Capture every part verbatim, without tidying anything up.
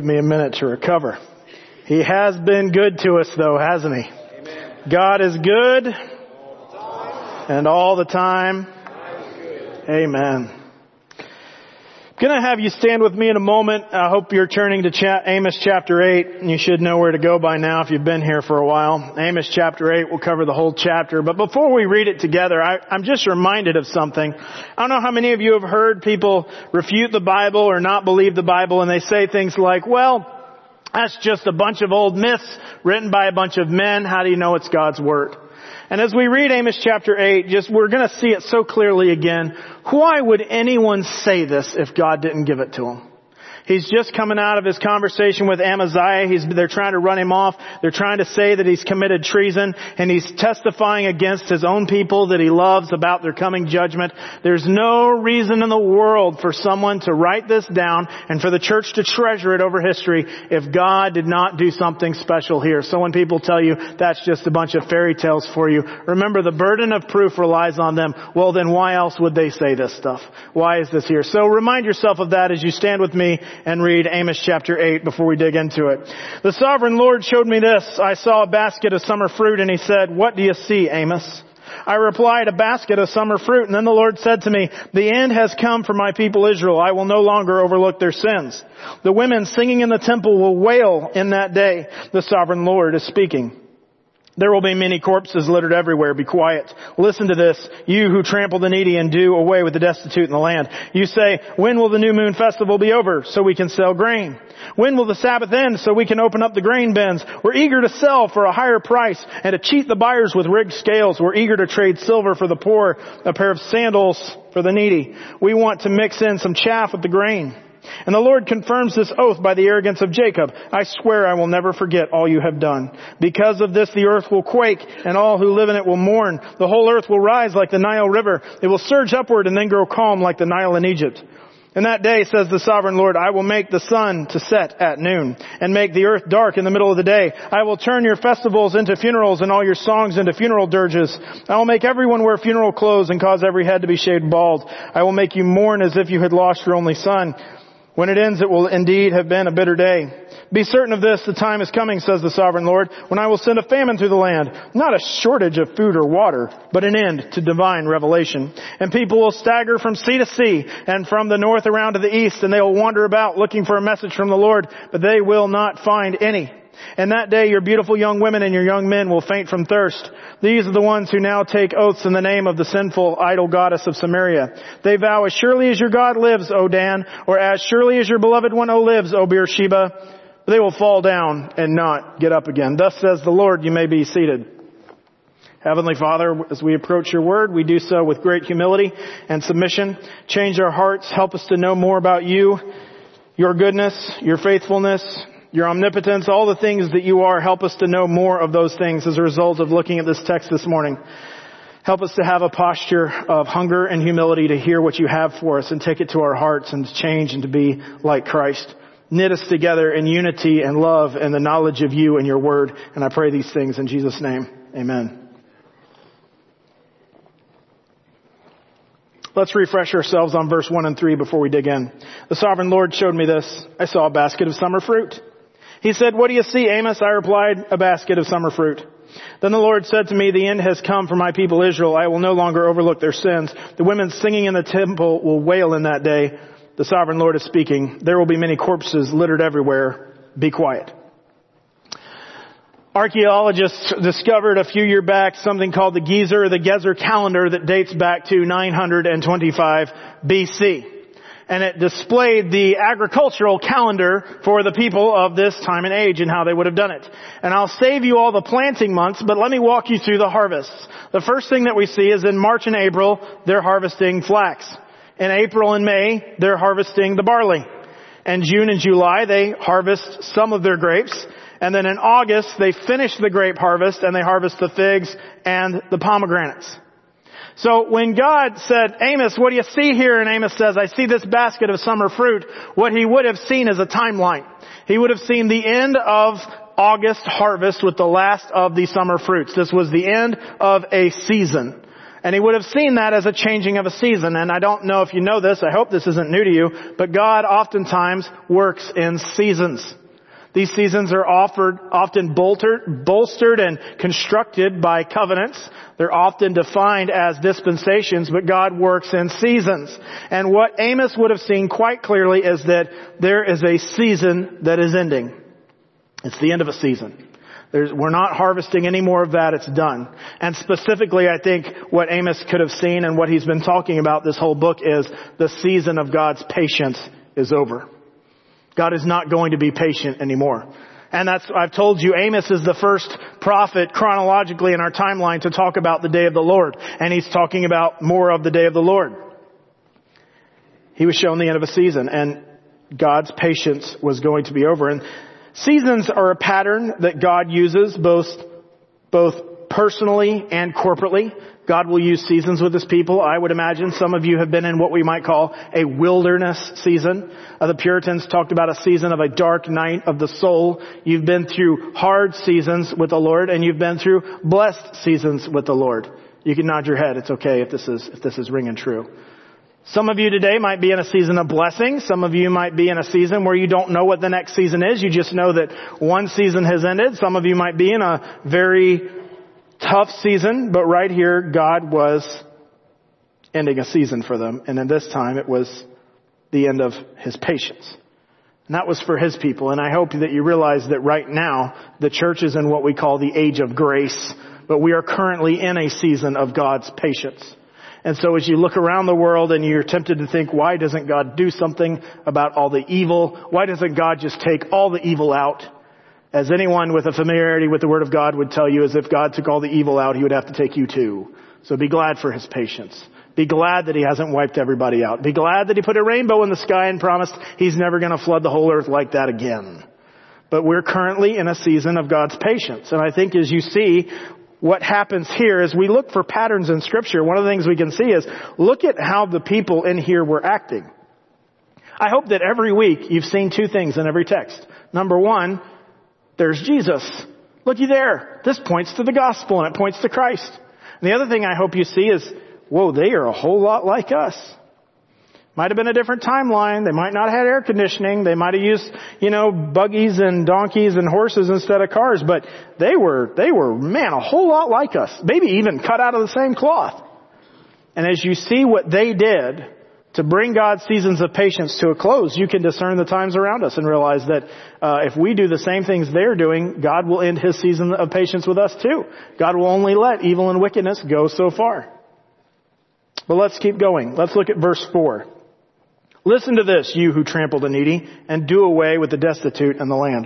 Give me a minute to recover. He has been good to us though, hasn't he? Amen. God is good and all the time. Amen. I'm going to have you stand with me in a moment. I hope you're turning to cha- Amos chapter eight. You should know where to go by now if you've been here for a while. Amos chapter eight will cover the whole chapter. But before we read it together, I, I'm just reminded of something. I don't know how many of you have heard people refute the Bible or not believe the Bible, and they say things like, well, that's just a bunch of old myths written by a bunch of men. How do you know it's God's Word? And as we read Amos chapter eight, just we're going to see it so clearly again. Why would anyone say this if God didn't give it to him? He's just coming out of his conversation with Amaziah. He's, they're trying to run him off. They're trying to say that he's committed treason, and he's testifying against his own people that he loves about their coming judgment. There's no reason in the world for someone to write this down and for the church to treasure it over history if God did not do something special here. So when people tell you that's just a bunch of fairy tales for you, remember the burden of proof relies on them. Well, then why else would they say this stuff? Why is this here? So remind yourself of that as you stand with me and read Amos chapter eight before we dig into it. The sovereign Lord showed me this. I saw a basket of summer fruit, and he said, "What do you see, Amos?" I replied, "A basket of summer fruit." And then the Lord said to me, "The end has come for my people Israel. I will no longer overlook their sins. The women singing in the temple will wail in that day." The sovereign Lord is speaking. "There will be many corpses littered everywhere. Be quiet. Listen to this, you who trample the needy and do away with the destitute in the land. You say, when will the new moon festival be over so we can sell grain? When will the Sabbath end so we can open up the grain bins? We're eager to sell for a higher price and to cheat the buyers with rigged scales. We're eager to trade silver for the poor, a pair of sandals for the needy. We want to mix in some chaff with the grain." And the Lord confirms this oath by the arrogance of Jacob. "I swear I will never forget all you have done. Because of this the earth will quake and all who live in it will mourn. The whole earth will rise like the Nile River. It will surge upward and then grow calm like the Nile in Egypt. In that day, says the sovereign Lord, I will make the sun to set at noon and make the earth dark in the middle of the day. I will turn your festivals into funerals and all your songs into funeral dirges. I will make everyone wear funeral clothes and cause every head to be shaved bald. I will make you mourn as if you had lost your only son. When it ends, it will indeed have been a bitter day. Be certain of this, the time is coming, says the sovereign Lord, when I will send a famine through the land. Not a shortage of food or water, but an end to divine revelation. And people will stagger from sea to sea and from the north around to the east, and they will wander about looking for a message from the Lord, but they will not find any. And that day your beautiful young women and your young men will faint from thirst. These are the ones who now take oaths in the name of the sinful idol goddess of Samaria. They vow, as surely as your God lives, O Dan, or as surely as your beloved one, O lives, O Beersheba. They will fall down and not get up again. Thus says the Lord, you may be seated. Heavenly Father, as we approach your word, we do so with great humility and submission. Change our hearts. Help us to know more about you, your goodness, your faithfulness, your omnipotence, all the things that you are. Help us to know more of those things as a result of looking at this text this morning. Help us to have a posture of hunger and humility to hear what you have for us and take it to our hearts and to change and to be like Christ. Knit us together in unity and love and the knowledge of you and your word. And I pray these things in Jesus' name. Amen. Let's refresh ourselves on verse one and three before we dig in. The sovereign Lord showed me this. I saw a basket of summer fruit. He said, what do you see, Amos? I replied, a basket of summer fruit. Then the Lord said to me, the end has come for my people Israel. I will no longer overlook their sins. The women singing in the temple will wail in that day. The sovereign Lord is speaking. There will be many corpses littered everywhere. Be quiet. Archaeologists discovered a few years back something called the Gezer or the Gezer calendar that dates back to nine hundred twenty-five B C. And it displayed the agricultural calendar for the people of this time and age and how they would have done it. And I'll save you all the planting months, but let me walk you through the harvests. The first thing that we see is in March and April, they're harvesting flax. In April and May, they're harvesting the barley. In June and July, they harvest some of their grapes. And then in August, they finish the grape harvest and they harvest the figs and the pomegranates. So when God said, Amos, what do you see here? And Amos says, I see this basket of summer fruit. What he would have seen is a timeline. He would have seen the end of August harvest with the last of the summer fruits. This was the end of a season. And he would have seen that as a changing of a season. And I don't know if you know this, I hope this isn't new to you, but God oftentimes works in seasons. These seasons are offered, often bolstered, bolstered and constructed by covenants. They're often defined as dispensations, but God works in seasons. And what Amos would have seen quite clearly is that there is a season that is ending. It's the end of a season. There's, we're not harvesting any more of that. It's done. And specifically, I think what Amos could have seen and what he's been talking about this whole book is the season of God's patience is over. God is not going to be patient anymore. And that's, I've told you, Amos is the first prophet chronologically in our timeline to talk about the day of the Lord. And he's talking about more of the day of the Lord. He was shown the end of a season, and God's patience was going to be over. And seasons are a pattern that God uses both, both personally and corporately. God will use seasons with His people. I would imagine some of you have been in what we might call a wilderness season. Uh, the Puritans talked about a season of a dark night of the soul. You've been through hard seasons with the Lord, and you've been through blessed seasons with the Lord. You can nod your head. It's okay if this is, if this is ringing true. Some of you today might be in a season of blessing. Some of you might be in a season where you don't know what the next season is. You just know that one season has ended. Some of you might be in a very tough season, but right here, God was ending a season for them. And in this time, it was the end of His patience. And that was for His people. And I hope that you realize that right now, the church is in what we call the age of grace. But we are currently in a season of God's patience. And so as you look around the world and you're tempted to think, why doesn't God do something about all the evil? Why doesn't God just take all the evil out? As anyone with a familiarity with the Word of God would tell you, as if God took all the evil out, He would have to take you too. So be glad for His patience. Be glad that He hasn't wiped everybody out. Be glad that He put a rainbow in the sky and promised He's never going to flood the whole earth like that again. But we're currently in a season of God's patience. And I think as you see what happens here, as we look for patterns in Scripture, one of the things we can see is look at how the people in here were acting. I hope that every week you've seen two things in every text. Number one, there's Jesus. Looky there. This points to the gospel and it points to Christ. And the other thing I hope you see is, whoa, they are a whole lot like us. Might have been a different timeline. They might not have had air conditioning. They might have used, you know, buggies and donkeys and horses instead of cars. But they were, they were, man, a whole lot like us. Maybe even cut out of the same cloth. And as you see what they did to bring God's seasons of patience to a close, you can discern the times around us and realize that uh, if we do the same things they're doing, God will end His season of patience with us too. God will only let evil and wickedness go so far. But let's keep going. Let's look at verse four. Listen to this, you who trample the needy, and do away with the destitute in the land.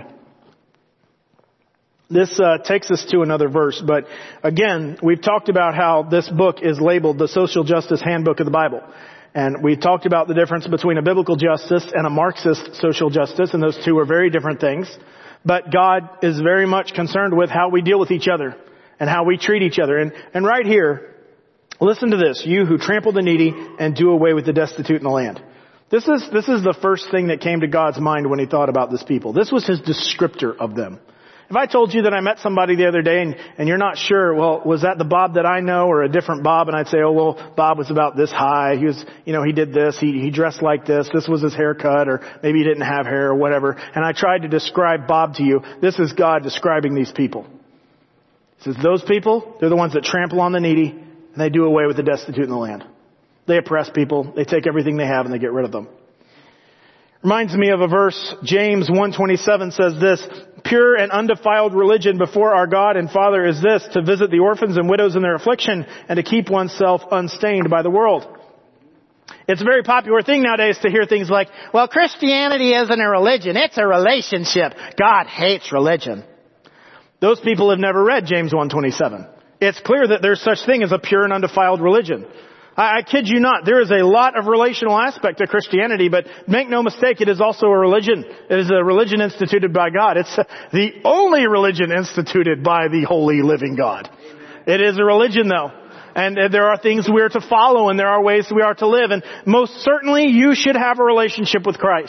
This uh, takes us to another verse, but again, we've talked about how this book is labeled the Social Justice Handbook of the Bible. And we talked about the difference between a biblical justice and a Marxist social justice, and those two are very different things. But God is very much concerned with how we deal with each other and how we treat each other. And, and right here, listen to this, you who trample the needy and do away with the destitute in the land. This is, this is the first thing that came to God's mind when He thought about this people. This was His descriptor of them. If I told you that I met somebody the other day and, and you're not sure, well, was that the Bob that I know or a different Bob? And I'd say, oh, well, Bob was about this high. He was, you know, he did this. He, he dressed like this. This was his haircut, or maybe he didn't have hair or whatever. And I tried to describe Bob to you. This is God describing these people. He says, those people, they're the ones that trample on the needy and they do away with the destitute in the land. They oppress people. They take everything they have and they get rid of them. Reminds me of a verse, James one twenty-seven says this, pure and undefiled religion before our God and Father is this, to visit the orphans and widows in their affliction and to keep oneself unstained by the world. It's a very popular thing nowadays to hear things like, well, Christianity isn't a religion, it's a relationship. God hates religion. Those people have never read James one twenty-seven. It's clear that there's such thing as a pure and undefiled religion. I, I kid you not, there is a lot of relational aspect to Christianity, but make no mistake, it is also a religion. It is a religion instituted by God. It's the only religion instituted by the holy living God. It is a religion though. And there are things we are to follow and there are ways we are to live. And most certainly you should have a relationship with Christ.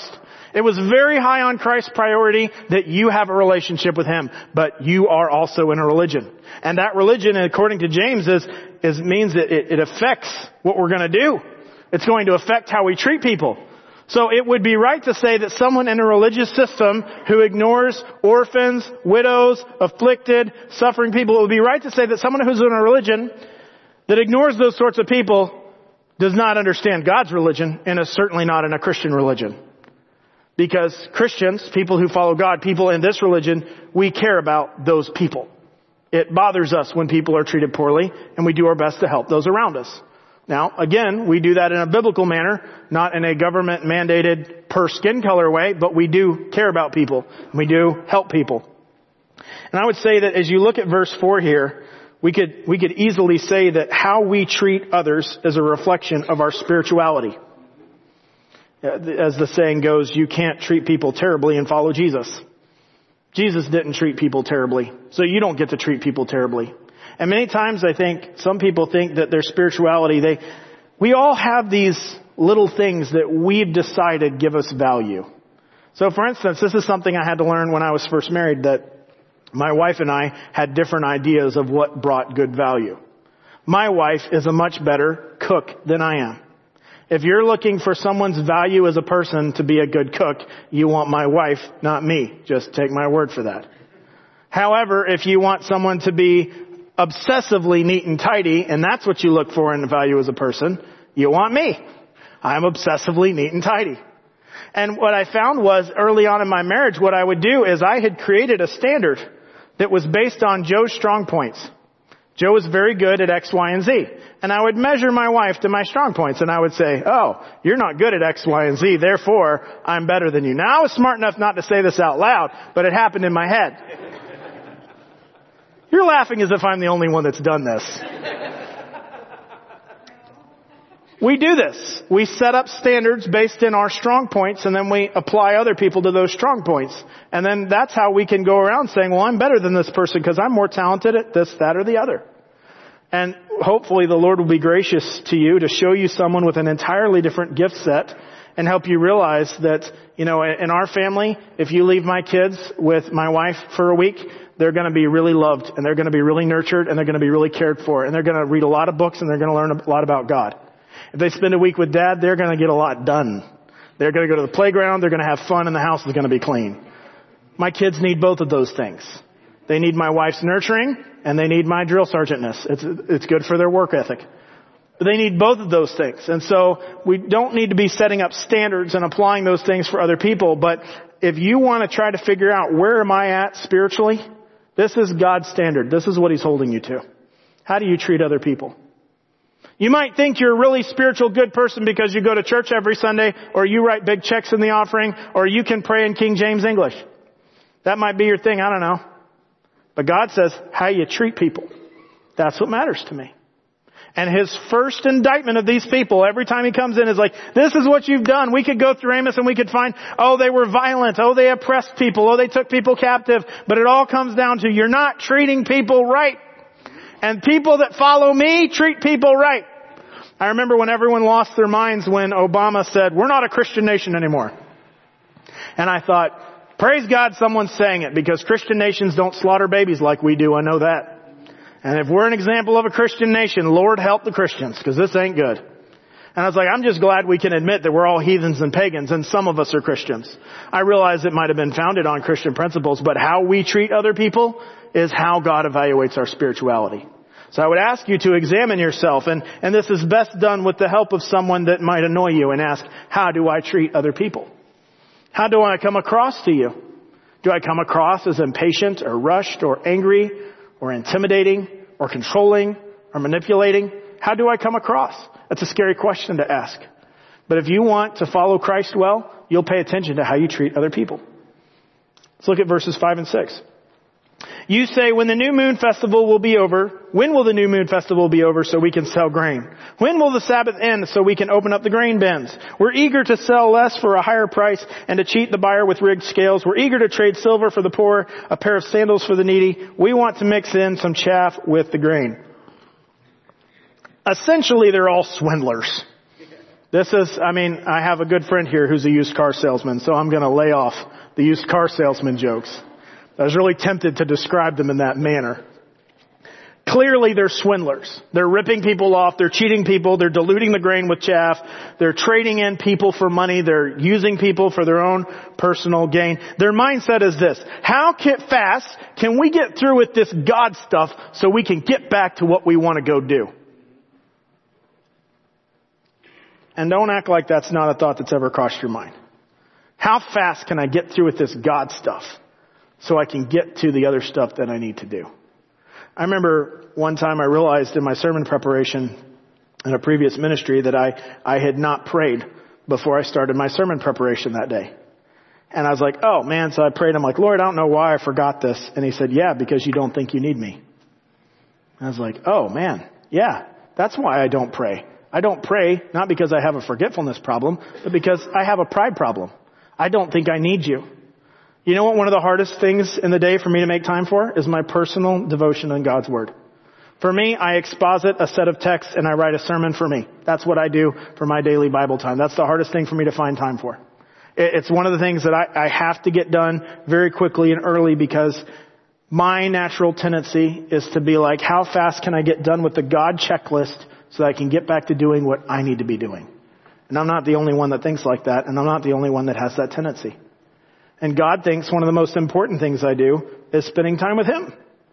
It was very high on Christ's priority that you have a relationship with Him, but you are also in a religion. And that religion, according to James, is, is means that it, it affects what we're going to do. It's going to affect how we treat people. So it would be right to say that someone in a religious system who ignores orphans, widows, afflicted, suffering people, it would be right to say that someone who's in a religion that ignores those sorts of people does not understand God's religion and is certainly not in a Christian religion. Because Christians, people who follow God, people in this religion, we care about those people. It bothers us when people are treated poorly, and we do our best to help those around us. Now, again, we do that in a biblical manner, not in a government-mandated per skin color way, but we do care about people. We do help people. And I would say that as you look at verse four here, we could, we could easily say that how we treat others is a reflection of our spirituality. As the saying goes, you can't treat people terribly and follow Jesus. Jesus didn't treat people terribly, so you don't get to treat people terribly. And many times I think some people think that their spirituality, they, we all have these little things that we've decided give us value. So for instance, this is something I had to learn when I was first married, that my wife and I had different ideas of what brought good value. My wife is a much better cook than I am. If you're looking for someone's value as a person to be a good cook, you want my wife, not me. Just take my word for that. However, if you want someone to be obsessively neat and tidy, and that's what you look for in the value as a person, you want me. I'm obsessively neat and tidy. And what I found was early on in my marriage, what I would do is I had created a standard that was based on Joe's strong points. Joe was very good at X, Y, and Z. And I would measure my wife to my strong points, and I would say, oh, you're not good at X, Y, and Z, therefore I'm better than you. Now I was smart enough not to say this out loud, but it happened in my head. You're laughing as if I'm the only one that's done this. We do this. We set up standards based in our strong points, and then we apply other people to those strong points. And then that's how we can go around saying, well, I'm better than this person because I'm more talented at this, that, or the other. And hopefully the Lord will be gracious to you to show you someone with an entirely different gift set and help you realize that, you know, in our family, if you leave my kids with my wife for a week, they're going to be really loved, and they're going to be really nurtured, and they're going to be really cared for, and they're going to read a lot of books, and they're going to learn a lot about God. If they spend a week with Dad, they're going to get a lot done. They're going to go to the playground, they're going to have fun, and the house is going to be clean. My kids need both of those things. They need my wife's nurturing, and they need my drill sergeantness. It's, it's good for their work ethic. But they need both of those things. And so we don't need to be setting up standards and applying those things for other people. But if you want to try to figure out where am I at spiritually, this is God's standard. This is what He's holding you to. How do you treat other people? You might think you're a really spiritual good person because you go to church every Sunday, or you write big checks in the offering, or you can pray in King James English. That might be your thing. I don't know. But God says how you treat people. That's what matters to me. And His first indictment of these people every time He comes in is like, this is what you've done. We could go through Amos and we could find, oh, they were violent. Oh, they oppressed people. Oh, they took people captive. But it all comes down to you're not treating people right. And people that follow me treat people right. I remember when everyone lost their minds when Obama said, we're not a Christian nation anymore. And I thought, praise God someone's saying it, because Christian nations don't slaughter babies like we do. I know that. And if we're an example of a Christian nation, Lord help the Christians, because this ain't good. And I was like, I'm just glad we can admit that we're all heathens and pagans, and some of us are Christians. I realize it might have been founded on Christian principles, but how we treat other people is how God evaluates our spirituality. So I would ask you to examine yourself, and, and this is best done with the help of someone that might annoy you, and ask, how do I treat other people? How do I come across to you? Do I come across as impatient or rushed or angry or intimidating or controlling or manipulating? How do I come across? That's a scary question to ask. But if you want to follow Christ well, you'll pay attention to how you treat other people. Let's look at verses five and six. You say, when the new moon festival will be over, when will the new moon festival be over so we can sell grain? When will the Sabbath end so we can open up the grain bins? We're eager to sell less for a higher price and to cheat the buyer with rigged scales. We're eager to trade silver for the poor, a pair of sandals for the needy. We want to mix in some chaff with the grain. Essentially, they're all swindlers. This is, I mean, I have a good friend here who's a used car salesman, so I'm going to lay off the used car salesman jokes. I was really tempted to describe them in that manner. Clearly, they're swindlers. They're ripping people off. They're cheating people. They're diluting the grain with chaff. They're trading in people for money. They're using people for their own personal gain. Their mindset is this: how can, fast can we get through with this God stuff so we can get back to what we want to go do? And don't act like that's not a thought that's ever crossed your mind. How fast can I get through with this God stuff so I can get to the other stuff that I need to do? I remember one time I realized in my sermon preparation in a previous ministry that I, I had not prayed before I started my sermon preparation that day. And I was like, oh man, so I prayed. I'm like, Lord, I don't know why I forgot this. And he said, yeah, because you don't think you need me. I was like, oh man, yeah, that's why I don't pray. I don't pray not because I have a forgetfulness problem, but because I have a pride problem. I don't think I need you. You know what one of the hardest things in the day for me to make time for is my personal devotion in God's Word. For me, I exposit a set of texts and I write a sermon for me. That's what I do for my daily Bible time. That's the hardest thing for me to find time for. It's one of the things that I, I have to get done very quickly and early because my natural tendency is to be like, how fast can I get done with the God checklist so that I can get back to doing what I need to be doing? And I'm not the only one that thinks like that, and I'm not the only one that has that tendency. And God thinks one of the most important things I do is spending time with Him.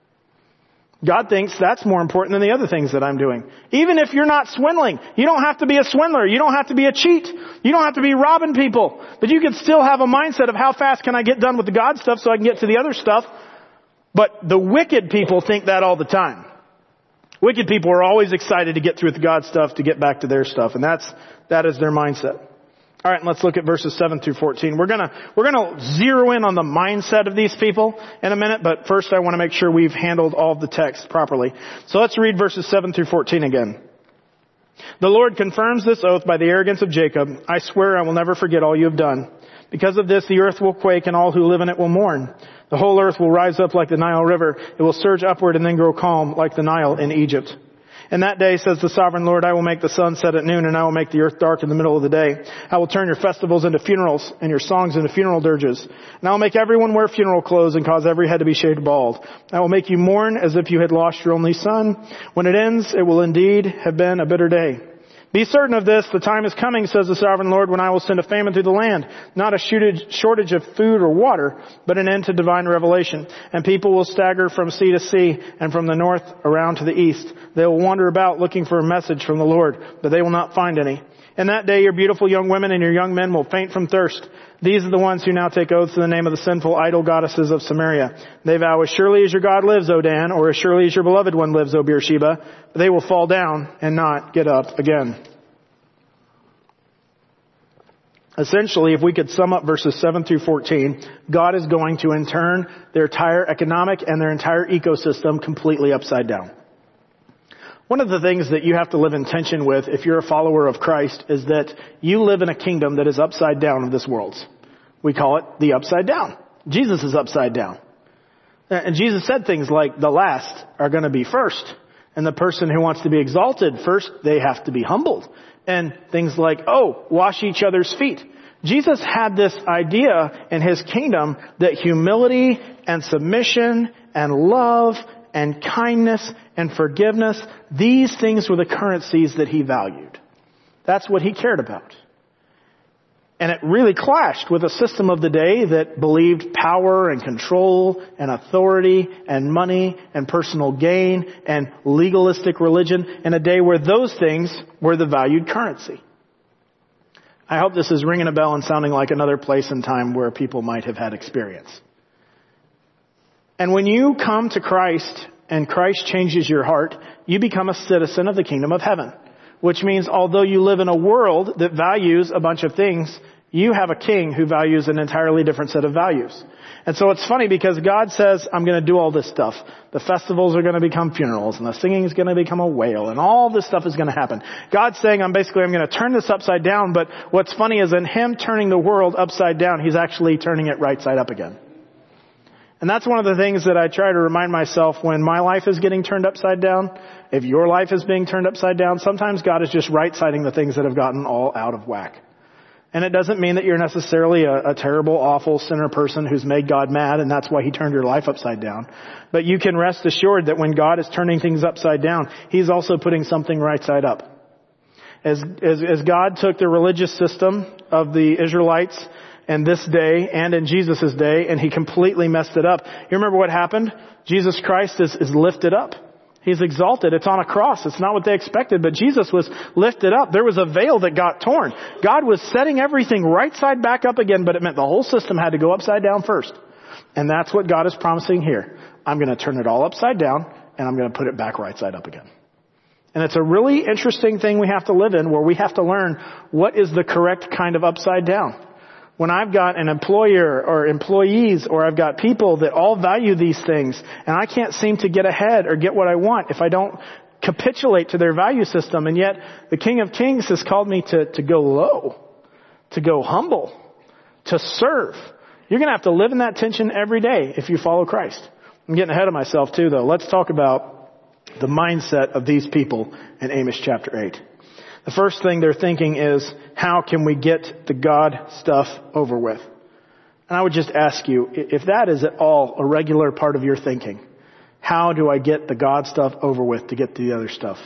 God thinks that's more important than the other things that I'm doing. Even if you're not swindling, you don't have to be a swindler. You don't have to be a cheat. You don't have to be robbing people. But you can still have a mindset of how fast can I get done with the God stuff so I can get to the other stuff. But the wicked people think that all the time. Wicked people are always excited to get through the God stuff to get back to their stuff. And that's, that is their mindset. All right, let's look at verses seven through fourteen. We're gonna, we're gonna zero in on the mindset of these people in a minute, but first I want to make sure we've handled all of the text properly. So let's read verses seven through fourteen again. The Lord confirms this oath by the arrogance of Jacob. I swear I will never forget all you have done. Because of this, the earth will quake and all who live in it will mourn. The whole earth will rise up like the Nile River. It will surge upward and then grow calm like the Nile in Egypt. In that day, says the sovereign Lord, I will make the sun set at noon and I will make the earth dark in the middle of the day. I will turn your festivals into funerals and your songs into funeral dirges. And I will make everyone wear funeral clothes and cause every head to be shaved bald. I will make you mourn as if you had lost your only son. When it ends, it will indeed have been a bitter day. Be certain of this, the time is coming, says the sovereign Lord, when I will send a famine through the land, not a shortage of food or water, but an end to divine revelation. And people will stagger from sea to sea and from the north around to the east. They will wander about looking for a message from the Lord, but they will not find any. In that day, your beautiful young women and your young men will faint from thirst. These are the ones who now take oaths in the name of the sinful idol goddesses of Samaria. They vow, as surely as your God lives, O Dan, or as surely as your beloved one lives, O Beersheba, they will fall down and not get up again. Essentially, if we could sum up verses seven through fourteen, God is going to in turn their entire economic and their entire ecosystem completely upside down. One of the things that you have to live in tension with if you're a follower of Christ is that you live in a kingdom that is upside down of this world's. We call it the upside down. Jesus is upside down. And Jesus said things like the last are going to be first. And the person who wants to be exalted first, they have to be humbled. And things like, oh, wash each other's feet. Jesus had this idea in His kingdom that humility and submission and love and kindness and forgiveness, these things were the currencies that He valued. That's what He cared about. And it really clashed with a system of the day that believed power and control and authority and money and personal gain and legalistic religion in a day where those things were the valued currency. I hope this is ringing a bell and sounding like another place and time where people might have had experience. And when you come to Christ and Christ changes your heart, you become a citizen of the kingdom of heaven. Which means although you live in a world that values a bunch of things, you have a king who values an entirely different set of values. And so it's funny because God says, I'm going to do all this stuff. The festivals are going to become funerals and the singing is going to become a wail and all this stuff is going to happen. God's saying, I'm basically, I'm going to turn this upside down. But what's funny is in Him turning the world upside down, He's actually turning it right side up again. And that's one of the things that I try to remind myself when my life is getting turned upside down. If your life is being turned upside down, sometimes God is just right-siding the things that have gotten all out of whack. And it doesn't mean that you're necessarily a, a terrible, awful sinner person who's made God mad and that's why he turned your life upside down. But you can rest assured that when God is turning things upside down, he's also putting something right side up. As, as, as God took the religious system of the Israelites in this day and in Jesus' day and he completely messed it up. You remember what happened? Jesus Christ is, is lifted up. He's exalted. It's on a cross. It's not what they expected, but Jesus was lifted up. There was a veil that got torn. God was setting everything right side back up again, but it meant the whole system had to go upside down first. And that's what God is promising here. I'm going to turn it all upside down and I'm going to put it back right side up again. And it's a really interesting thing we have to live in where we have to learn what is the correct kind of upside down. When I've got an employer or employees or I've got people that all value these things and I can't seem to get ahead or get what I want if I don't capitulate to their value system, and yet the King of Kings has called me to, to go low, to go humble, to serve. You're going to have to live in that tension every day if you follow Christ. I'm getting ahead of myself too though. Let's talk about the mindset of these people in Amos chapter eight. The first thing they're thinking is, how can we get the God stuff over with? And I would just ask you, if that is at all a regular part of your thinking, how do I get the God stuff over with to get to the other stuff?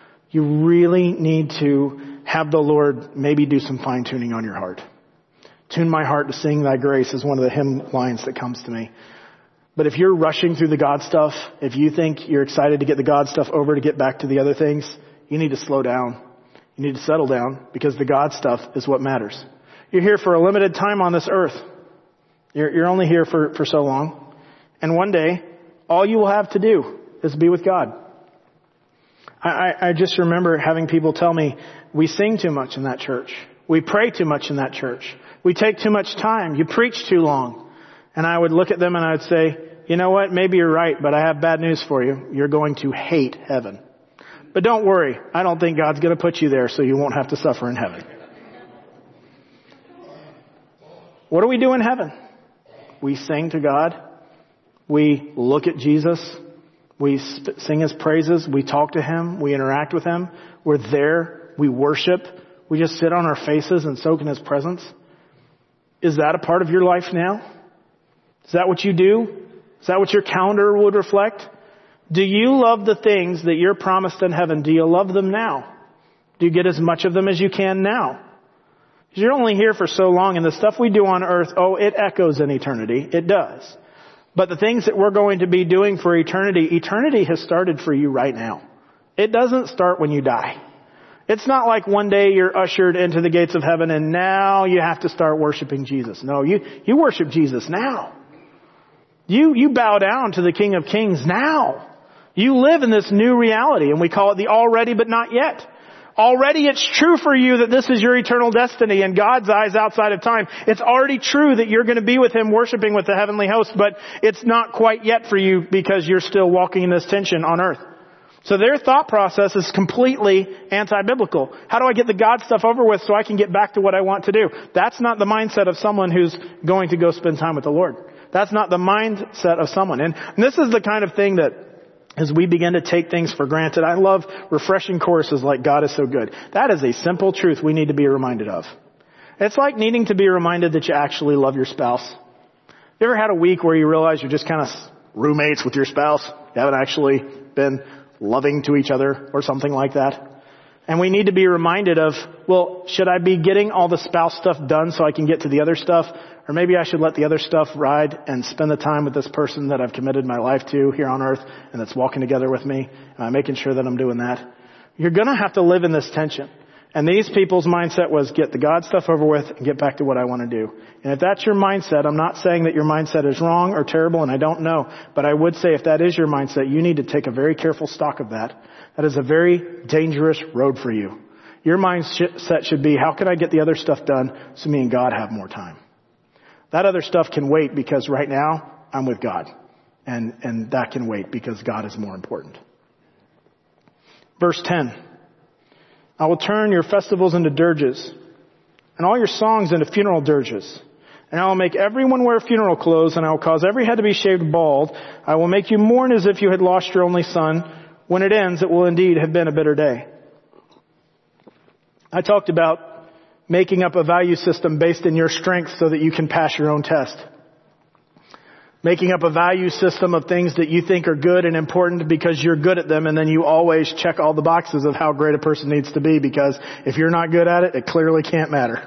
You really need to have the Lord maybe do some fine tuning on your heart. Tune my heart to sing thy grace is one of the hymn lines that comes to me. But if you're rushing through the God stuff, if you think you're excited to get the God stuff over to get back to the other things, you need to slow down. You need to settle down because the God stuff is what matters. You're here for a limited time on this earth. You're, you're only here for, for so long. And one day, all you will have to do is be with God. I, I, I just remember having people tell me, we sing too much in that church. We pray too much in that church. We take too much time. You preach too long. And I would look at them and I would say, you know what? Maybe you're right, but I have bad news for you. You're going to hate heaven. But don't worry, I don't think God's going to put you there so you won't have to suffer in heaven. What do we do in heaven? We sing to God. We look at Jesus. We sp- sing his praises. We talk to him. We interact with him. We're there. We worship. We just sit on our faces and soak in his presence. Is that a part of your life now? Is that what you do? Is that what your calendar would reflect? Do you love the things that you're promised in heaven? Do you love them now? Do you get as much of them as you can now? Because you're only here for so long, and the stuff we do on earth, oh, it echoes in eternity. It does. But the things that we're going to be doing for eternity, eternity has started for you right now. It doesn't start when you die. It's not like one day you're ushered into the gates of heaven and now you have to start worshiping Jesus. No, you, you worship Jesus now. You, you bow down to the King of Kings now. You live in this new reality, and we call it the already but not yet. Already it's true for you that this is your eternal destiny in God's eyes outside of time. It's already true that you're going to be with him worshiping with the heavenly host, but it's not quite yet for you because you're still walking in this tension on earth. So their thought process is completely anti-biblical. How do I get the God stuff over with so I can get back to what I want to do? That's not the mindset of someone who's going to go spend time with the Lord. That's not the mindset of someone. And this is the kind of thing that as we begin to take things for granted, I love refreshing choruses like God is so good. That is a simple truth we need to be reminded of. It's like needing to be reminded that you actually love your spouse. You ever had a week where you realize you're just kind of roommates with your spouse? You haven't actually been loving to each other or something like that. And we need to be reminded of, well, should I be getting all the spouse stuff done so I can get to the other stuff? Or maybe I should let the other stuff ride and spend the time with this person that I've committed my life to here on earth and that's walking together with me, uh, making sure that I'm doing that. You're going to have to live in this tension. And these people's mindset was get the God stuff over with and get back to what I want to do. And if that's your mindset, I'm not saying that your mindset is wrong or terrible, and I don't know. But I would say if that is your mindset, you need to take a very careful stock of that. That is a very dangerous road for you. Your mindset should be, how can I get the other stuff done so me and God have more time? That other stuff can wait because right now I'm with God. And, and that can wait because God is more important. Verse ten. I will turn your festivals into dirges and all your songs into funeral dirges. And I will make everyone wear funeral clothes, and I will cause every head to be shaved bald. I will make you mourn as if you had lost your only son. When it ends, it will indeed have been a bitter day. I talked about making up a value system based in your strengths so that you can pass your own test. Making up a value system of things that you think are good and important because you're good at them, and then you always check all the boxes of how great a person needs to be, because if you're not good at it, it clearly can't matter.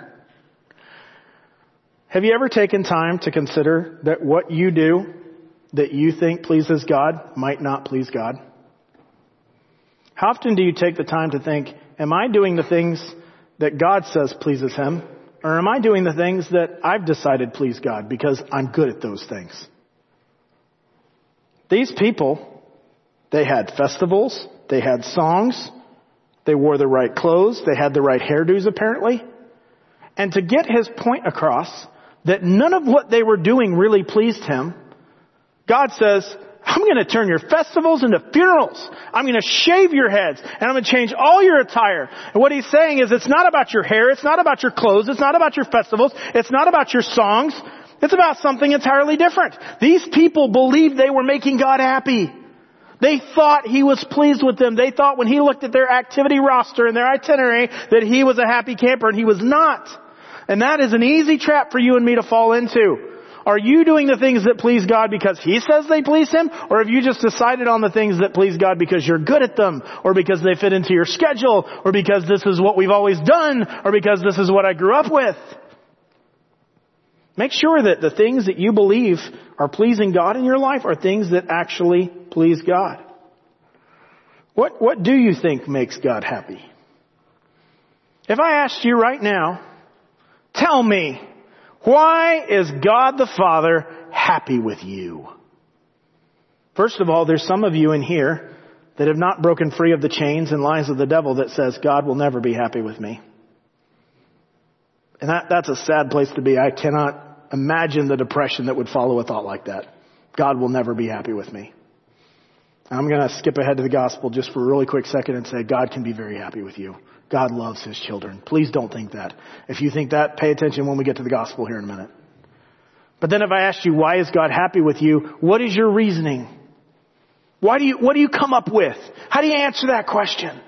Have you ever taken time to consider that what you do that you think pleases God might not please God? How often do you take the time to think, am I doing the things that God says pleases Him, or am I doing the things that I've decided please God because I'm good at those things? These people, they had festivals, they had songs, they wore the right clothes, they had the right hairdos apparently. And to get his point across that none of what they were doing really pleased Him, God says, I'm going to turn your festivals into funerals. I'm going to shave your heads, and I'm going to change all your attire. And what He's saying is, it's not about your hair, it's not about your clothes, it's not about your festivals, it's not about your songs. It's about something entirely different. These people believed they were making God happy. They thought He was pleased with them. They thought when He looked at their activity roster and their itinerary that He was a happy camper, and He was not. And that is an easy trap for you and me to fall into. Are you doing the things that please God because He says they please Him? Or have you just decided on the things that please God because you're good at them? Or because they fit into your schedule? Or because this is what we've always done? Or because this is what I grew up with? Make sure that the things that you believe are pleasing God in your life are things that actually please God. What, what do you think makes God happy? If I asked you right now, tell me, why is God the Father happy with you? First of all, there's some of you in here that have not broken free of the chains and lies of the devil that says God will never be happy with me. And that, that's a sad place to be. I cannot imagine the depression that would follow a thought like that. God will never be happy with me. I'm going to skip ahead to the gospel just for a really quick second and say God can be very happy with you. God loves His children. Please don't think that. If you think that, pay attention when we get to the gospel here in a minute. But then if I asked you, why is God happy with you? What is your reasoning? Why do you, what do you come up with? How do you answer that question?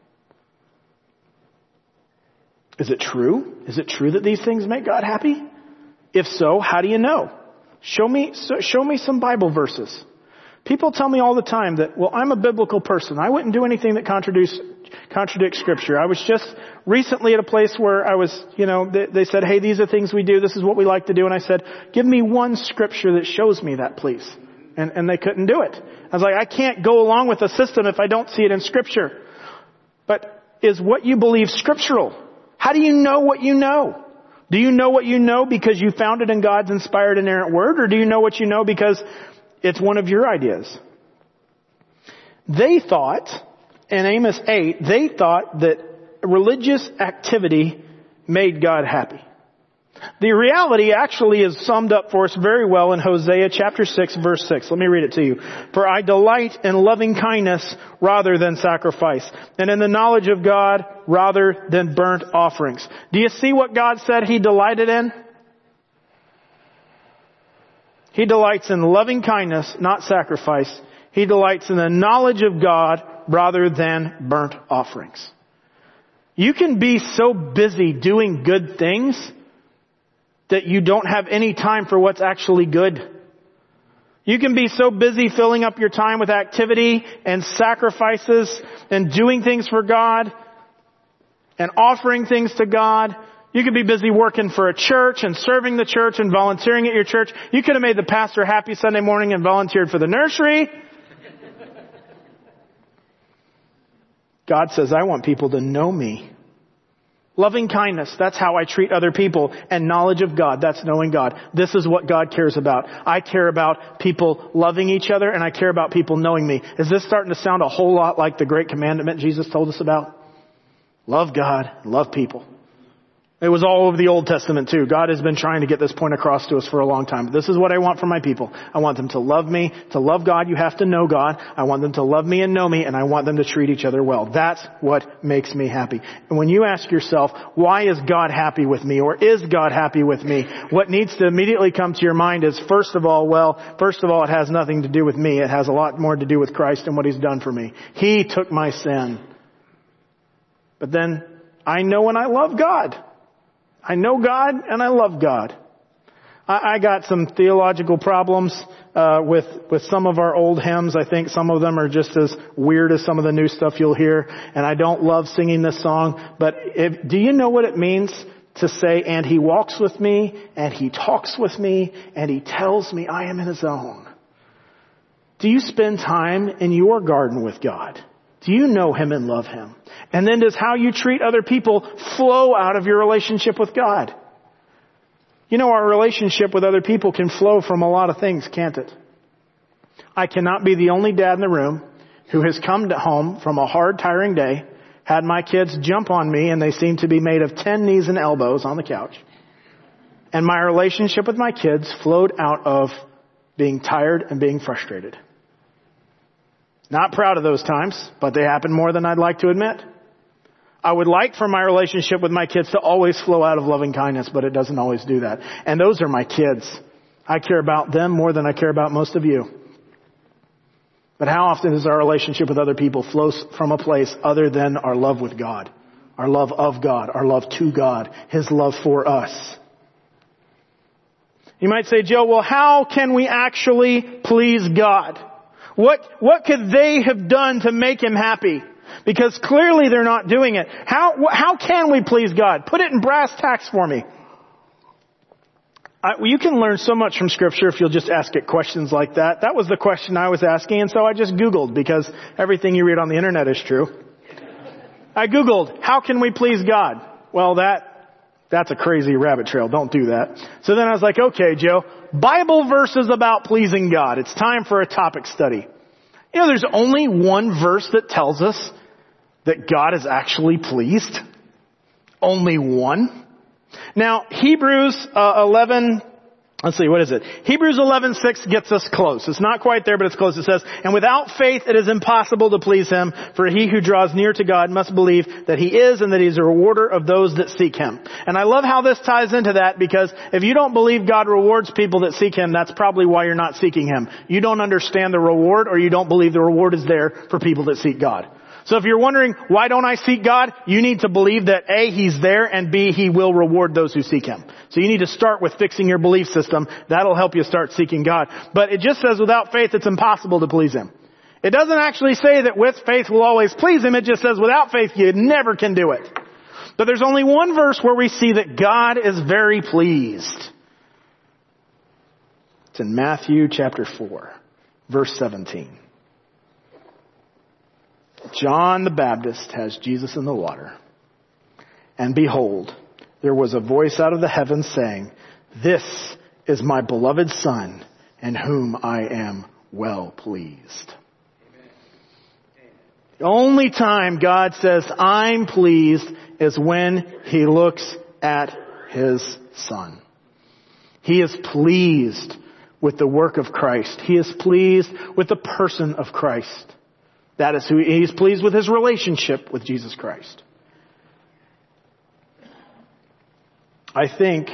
Is it true? Is it true that these things make God happy? If so, how do you know? Show me, show me some Bible verses. People tell me all the time that, well, I'm a biblical person. I wouldn't do anything that contradicts, contradicts Scripture. I was just recently at a place where I was, you know, they, they said, hey, these are things we do. This is what we like to do. And I said, give me one Scripture that shows me that, please. And, and they couldn't do it. I was like, I can't go along with a system if I don't see it in Scripture. But is what you believe scriptural? How do you know what you know? Do you know what you know because you found it in God's inspired inerrant word? Or do you know what you know because it's one of your ideas? They thought, in Amos eight, they thought that religious activity made God happy. The reality actually is summed up for us very well in Hosea chapter six, verse six. Let me read it to you. For I delight in loving kindness rather than sacrifice, and in the knowledge of God rather than burnt offerings. Do you see what God said He delighted in? He delights in loving kindness, not sacrifice. He delights in the knowledge of God rather than burnt offerings. You can be so busy doing good things that you don't have any time for what's actually good. You can be so busy filling up your time with activity and sacrifices and doing things for God and offering things to God. You could be busy working for a church and serving the church and volunteering at your church. You could have made the pastor happy Sunday morning and volunteered for the nursery. God says, I want people to know me. Loving kindness, that's how I treat other people. And knowledge of God, that's knowing God. This is what God cares about. I care about people loving each other, and I care about people knowing me. Is this starting to sound a whole lot like the great commandment Jesus told us about? Love God, love people. It was all over the Old Testament too. God has been trying to get this point across to us for a long time. This is what I want for my people. I want them to love me. To love God, you have to know God. I want them to love me and know me, and I want them to treat each other well. That's what makes me happy. And when you ask yourself, why is God happy with me, or is God happy with me? What needs to immediately come to your mind is, first of all, well, first of all, it has nothing to do with me. It has a lot more to do with Christ and what He's done for me. He took my sin. But then, I know and I love God. I know God and I love God. I, I got some theological problems uh, with with some of our old hymns. I think some of them are just as weird as some of the new stuff you'll hear. And I don't love singing this song. But if, do you know what it means to say, and He walks with me, and He talks with me, and He tells me I am in His own? Do you spend time in your garden with God? Do you know Him and love Him? And then does how you treat other people flow out of your relationship with God? You know, our relationship with other people can flow from a lot of things, can't it? I cannot be the only dad in the room who has come home from a hard, tiring day, had my kids jump on me, and they seem to be made of ten knees and elbows on the couch. And my relationship with my kids flowed out of being tired and being frustrated. Not proud of those times, but they happen more than I'd like to admit. I would like for my relationship with my kids to always flow out of loving kindness, but it doesn't always do that. And those are my kids. I care about them more than I care about most of you. But how often does our relationship with other people flow from a place other than our love with God, our love of God, our love to God, His love for us? You might say, Joe, well, how can we actually please God? What, what could they have done to make Him happy? Because clearly they're not doing it. How, how can we please God? Put it in brass tacks for me. I, you can learn so much from Scripture if you'll just ask it questions like that. That was the question I was asking, and so I just Googled, because everything you read on the internet is true. I Googled, how can we please God? Well, that, that's a crazy rabbit trail. Don't do that. So then I was like, okay, Joe, Bible verses about pleasing God. It's time for a topic study. You know, there's only one verse that tells us that God is actually pleased. Only one. Now, Hebrews uh, eleven, let's see, what is it? Hebrews eleven six gets us close. It's not quite there, but it's close. It says, and without faith it is impossible to please Him, for he who draws near to God must believe that He is, and that He is a rewarder of those that seek Him. And I love how this ties into that, because if you don't believe God rewards people that seek Him, that's probably why you're not seeking Him. You don't understand the reward, or you don't believe the reward is there for people that seek God. So if you're wondering, why don't I seek God? You need to believe that A, He's there, and B, He will reward those who seek Him. So you need to start with fixing your belief system. That'll help you start seeking God. But it just says without faith it's impossible to please Him. It doesn't actually say that with faith we'll always please Him. It just says without faith you never can do it. But there's only one verse where we see that God is very pleased. It's in Matthew chapter four, verse seventeen. John the Baptist has Jesus in the water. And behold, there was a voice out of the heavens saying, this is my beloved Son, in whom I am well pleased. Amen. The only time God says, I'm pleased, is when He looks at His Son. He is pleased with the work of Christ. He is pleased with the person of Christ. That is who He's pleased with, His relationship with Jesus Christ. I think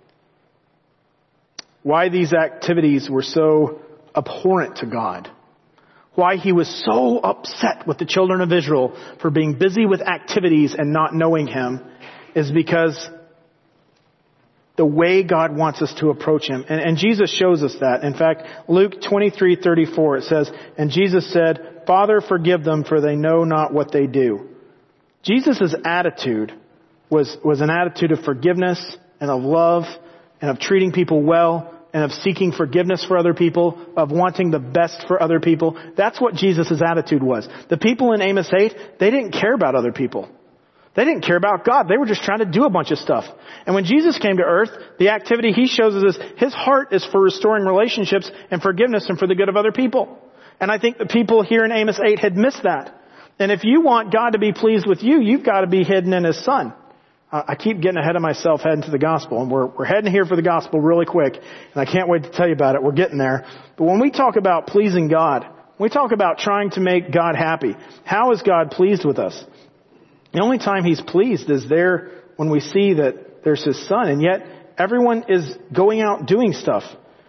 why these activities were so abhorrent to God, why He was so upset with the children of Israel for being busy with activities and not knowing Him, is because the way God wants us to approach Him. And, and Jesus shows us that. In fact, Luke twenty-three thirty-four, it says, and Jesus said, Father, forgive them, for they know not what they do. Jesus' attitude was, was an attitude of forgiveness and of love and of treating people well and of seeking forgiveness for other people, of wanting the best for other people. That's what Jesus' attitude was. The people in Amos eight, they didn't care about other people. They didn't care about God. They were just trying to do a bunch of stuff. And when Jesus came to earth, the activity He shows us is His heart is for restoring relationships and forgiveness and for the good of other people. And I think the people here in Amos eight had missed that. And if you want God to be pleased with you, you've got to be hidden in His Son. I keep getting ahead of myself heading to the gospel, and we're, we're heading here for the gospel really quick, and I can't wait to tell you about it. We're getting there. But when we talk about pleasing God, when we talk about trying to make God happy, how is God pleased with us? The only time He's pleased is there when we see that there's His Son, and yet everyone is going out doing stuff.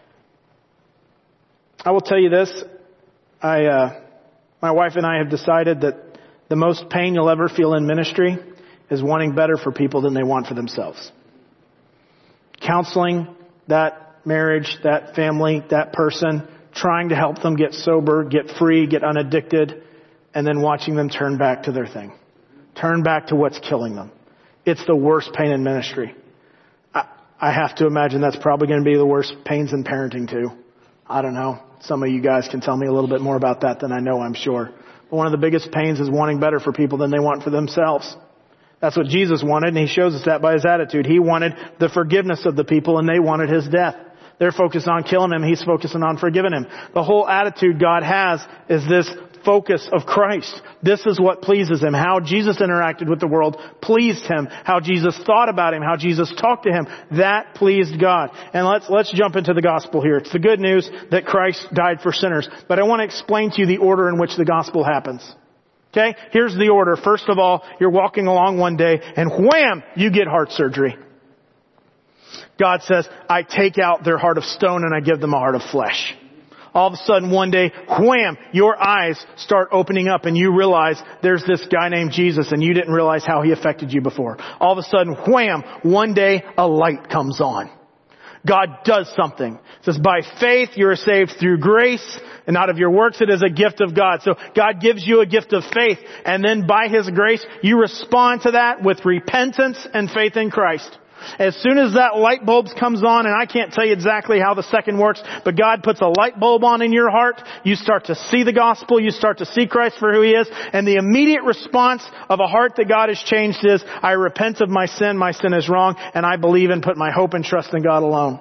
I will tell you this, I, uh, my wife and I have decided that the most pain you'll ever feel in ministry is wanting better for people than they want for themselves. Counseling that marriage, that family, that person, trying to help them get sober, get free, get unaddicted, and then watching them turn back to their thing. Turn back to what's killing them. It's the worst pain in ministry. I, I have to imagine that's probably going to be the worst pains in parenting too. I don't know. Some of you guys can tell me a little bit more about that than I know, I'm sure. But one of the biggest pains is wanting better for people than they want for themselves. That's what Jesus wanted, and He shows us that by His attitude. He wanted the forgiveness of the people, and they wanted His death. They're focused on killing Him. He's focusing on forgiving Him. The whole attitude God has is this focus of Christ. This is what pleases Him. How Jesus interacted with the world pleased Him. How Jesus thought about Him. How Jesus talked to Him. That pleased God. And let's, let's jump into the gospel here. It's the good news that Christ died for sinners. But I want to explain to you the order in which the gospel happens. Okay? Here's the order. First of all, you're walking along one day and wham! You get heart surgery. God says, I take out their heart of stone and I give them a heart of flesh. All of a sudden one day, wham! Your eyes start opening up and you realize there's this guy named Jesus and you didn't realize how He affected you before. All of a sudden, wham! One day a light comes on. God does something. It says, by faith you are saved through grace, and not of your works. It is a gift of God. So God gives you a gift of faith, and then by His grace, you respond to that with repentance and faith in Christ. As soon as that light bulb comes on, and I can't tell you exactly how the second works, but God puts a light bulb on in your heart, you start to see the gospel, you start to see Christ for who He is, and the immediate response of a heart that God has changed is, I repent of my sin, my sin is wrong, and I believe and put my hope and trust in God alone.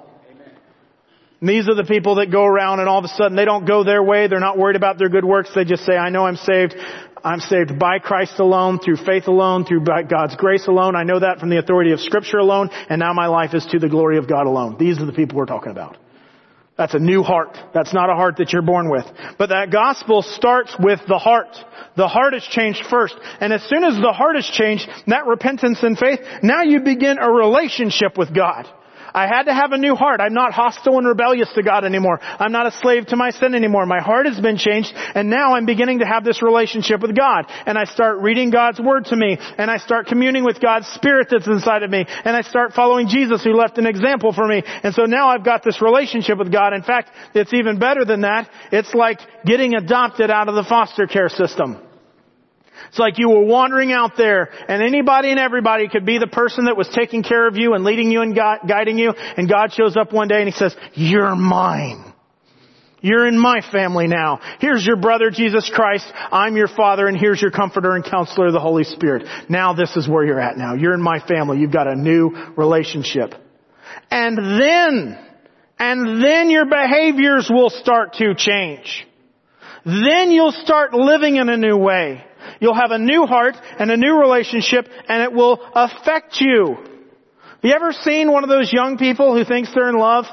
And these are the people that go around and all of a sudden they don't go their way. They're not worried about their good works. They just say, I know I'm saved. I'm saved by Christ alone, through faith alone, through God's grace alone. I know that from the authority of Scripture alone. And now my life is to the glory of God alone. These are the people we're talking about. That's a new heart. That's not a heart that you're born with. But that gospel starts with the heart. The heart is changed first. And as soon as the heart is changed, that repentance and faith, now you begin a relationship with God. I had to have a new heart. I'm not hostile and rebellious to God anymore. I'm not a slave to my sin anymore. My heart has been changed, and now I'm beginning to have this relationship with God. And I start reading God's Word to me, and I start communing with God's Spirit that's inside of me, and I start following Jesus who left an example for me. And so now I've got this relationship with God. In fact, it's even better than that. It's like getting adopted out of the foster care system. It's like you were wandering out there and anybody and everybody could be the person that was taking care of you and leading you and guiding you. And God shows up one day and He says, you're mine. You're in my family now. Here's your brother, Jesus Christ. I'm your Father, and here's your Comforter and Counselor, the Holy Spirit. Now this is where you're at now. You're in my family. You've got a new relationship. And then, and then your behaviors will start to change. Then you'll start living in a new way. You'll have a new heart and a new relationship, and it will affect you. Have you ever seen one of those young people who thinks they're in love?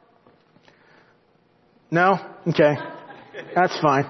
No? Okay. That's fine.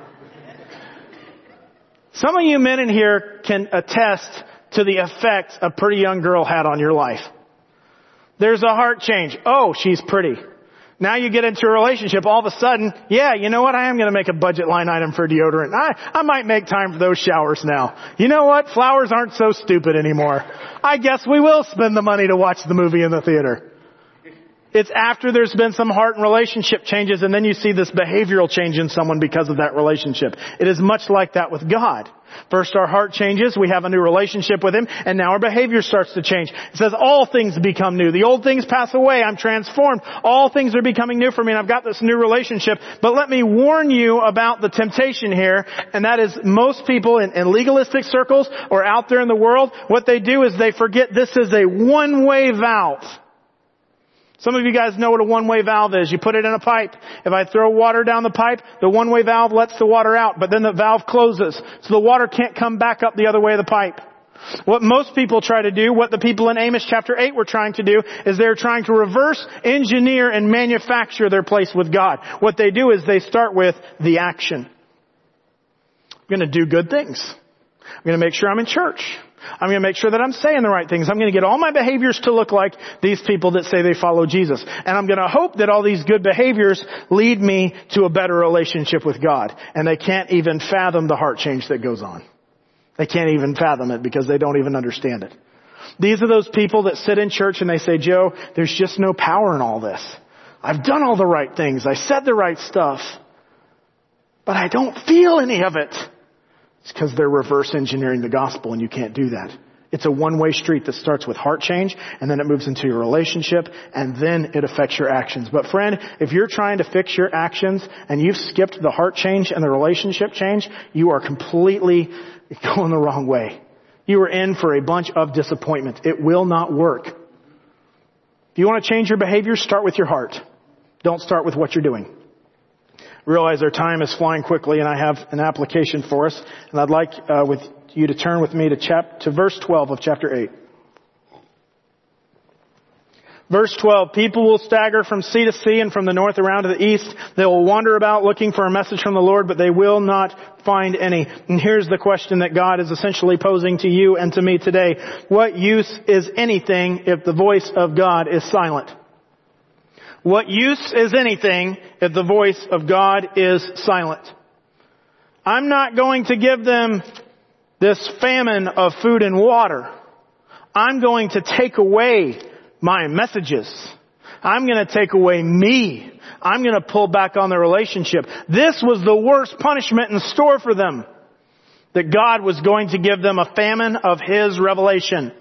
Some of you men in here can attest to the effect a pretty young girl had on your life. There's a heart change. Oh, she's pretty. Now you get into a relationship, all of a sudden, yeah, you know what? I am going to make a budget line item for deodorant. I, I might make time for those showers now. You know what? Flowers aren't so stupid anymore. I guess we will spend the money to watch the movie in the theater. It's after there's been some heart and relationship changes, and then you see this behavioral change in someone because of that relationship. It is much like that with God. First our heart changes, we have a new relationship with Him, and now our behavior starts to change. It says all things become new. The old things pass away. I'm transformed. All things are becoming new for me, and I've got this new relationship. But let me warn you about the temptation here, and that is most people in, in legalistic circles or out there in the world, what they do is they forget this is a one-way valve. Some of you guys know what a one-way valve is. You put it in a pipe. If I throw water down the pipe, the one-way valve lets the water out, but then the valve closes. So the water can't come back up the other way of the pipe. What most people try to do, what the people in Amos chapter eight were trying to do, is they're trying to reverse engineer and manufacture their place with God. What they do is they start with the action. I'm going to do good things. I'm going to make sure I'm in church. I'm going to make sure that I'm saying the right things. I'm going to get all my behaviors to look like these people that say they follow Jesus. And I'm going to hope that all these good behaviors lead me to a better relationship with God. And they can't even fathom the heart change that goes on. They can't even fathom it because they don't even understand it. These are those people that sit in church and they say, Joe, there's just no power in all this. I've done all the right things. I said the right stuff. But I don't feel any of it. It's because they're reverse engineering the gospel, and you can't do that. It's a one-way street that starts with heart change, and then it moves into your relationship, and then it affects your actions. But friend, if you're trying to fix your actions, and you've skipped the heart change and the relationship change, you are completely going the wrong way. You are in for a bunch of disappointment. It will not work. If you want to change your behavior, start with your heart. Don't start with what you're doing. Realize our time is flying quickly, and I have an application for us, and I'd like uh, with you to turn with me to chap- to verse twelve of chapter eight. Verse twelve, people will stagger from sea to sea and from the north around to the east. They will wander about looking for a message from the Lord, but they will not find any. And here's the question that God is essentially posing to you and to me today. What use is anything if the voice of God is silent? What use is anything if the voice of God is silent? I'm not going to give them this famine of food and water. I'm going to take away my messages. I'm going to take away me. I'm going to pull back on the relationship. This was the worst punishment in store for them. That God was going to give them a famine of His revelation.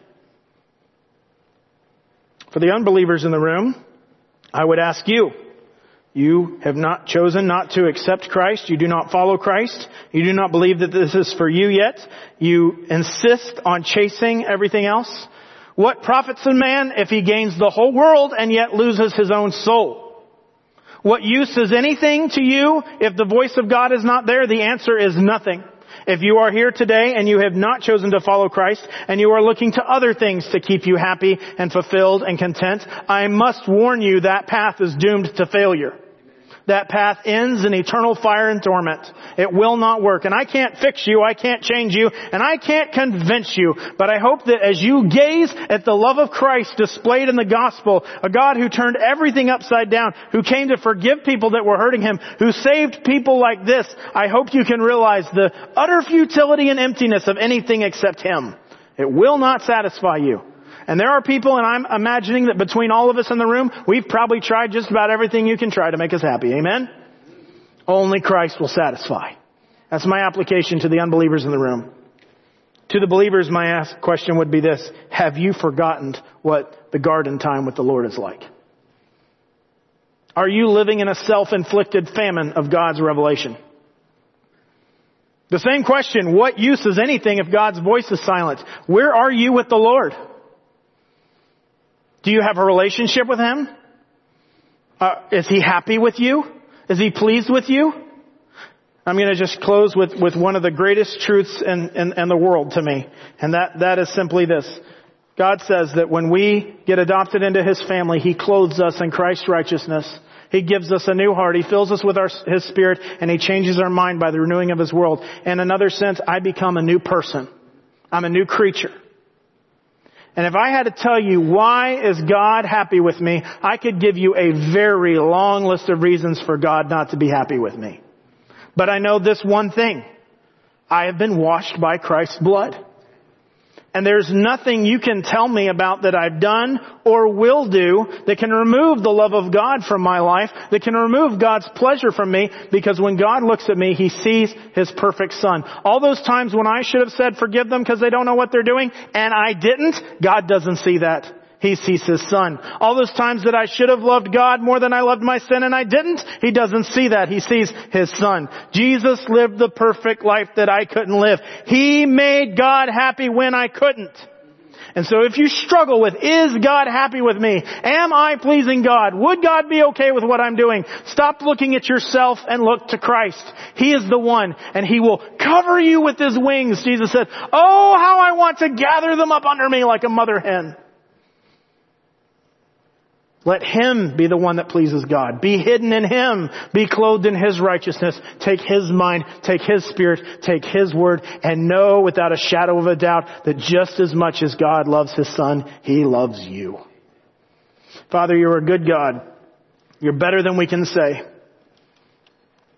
For the unbelievers in the room, I would ask you, you have not chosen not to accept Christ. You do not follow Christ. You do not believe that this is for you yet. You insist on chasing everything else. What profits a man if he gains the whole world and yet loses his own soul? What use is anything to you if the voice of God is not there? The answer is nothing. If you are here today and you have not chosen to follow Christ and you are looking to other things to keep you happy and fulfilled and content, I must warn you that path is doomed to failure. That path ends in eternal fire and torment. It will not work. And I can't fix you, I can't change you, and I can't convince you. But I hope that as you gaze at the love of Christ displayed in the gospel, a God who turned everything upside down, who came to forgive people that were hurting Him, who saved people like this, I hope you can realize the utter futility and emptiness of anything except Him. It will not satisfy you. And there are people, and I'm imagining that between all of us in the room, we've probably tried just about everything you can try to make us happy. Amen? Only Christ will satisfy. That's my application to the unbelievers in the room. To the believers, my ask question would be this. Have you forgotten what the garden time with the Lord is like? Are you living in a self-inflicted famine of God's revelation? The same question, what use is anything if God's voice is silent? Where are you with the Lord? Do you have a relationship with Him? Uh, is He happy with you? Is He pleased with you? I'm going to just close with, with one of the greatest truths in, in, in the world to me. And that, that is simply this. God says that when we get adopted into His family, He clothes us in Christ's righteousness. He gives us a new heart. He fills us with our, His Spirit, and He changes our mind by the renewing of His world. In another sense, I become a new person. I'm a new creature. And if I had to tell you why is God happy with me, I could give you a very long list of reasons for God not to be happy with me. But I know this one thing. I have been washed by Christ's blood. And there's nothing you can tell me about that I've done or will do that can remove the love of God from my life, that can remove God's pleasure from me, because when God looks at me, He sees His perfect Son. All those times when I should have said forgive them because they don't know what they're doing, and I didn't, God doesn't see that. He sees His Son. All those times that I should have loved God more than I loved my sin and I didn't, He doesn't see that. He sees His Son. Jesus lived the perfect life that I couldn't live. He made God happy when I couldn't. And so if you struggle with, is God happy with me? Am I pleasing God? Would God be okay with what I'm doing? Stop looking at yourself and look to Christ. He is the one, and He will cover you with His wings. Jesus said, oh, how I want to gather them up under me like a mother hen. Let Him be the one that pleases God. Be hidden in Him. Be clothed in His righteousness. Take His mind, take His Spirit, take His word, and know without a shadow of a doubt that just as much as God loves His Son, He loves you. Father, You're a good God. You're better than we can say.